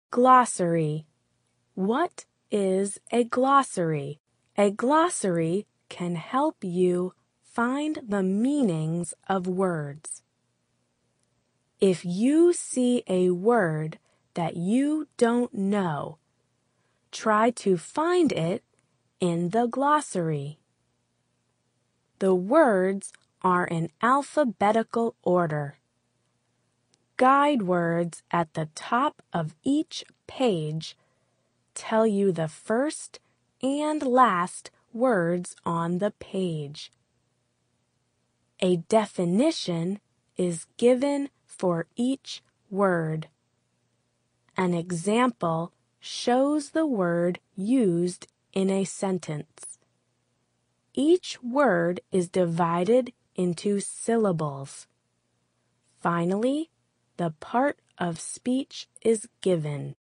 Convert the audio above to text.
Glossary. What is a glossary? A glossary can help you find the meanings of words. If you see a word that you don't know, try to find it in the glossary. The words are in alphabetical order. Guide words at the top of each page tell you the first and last words on the page. A definition is given for each word. An example shows the word used in a sentence. Each word is divided into syllables. Finally, the part of speech is given.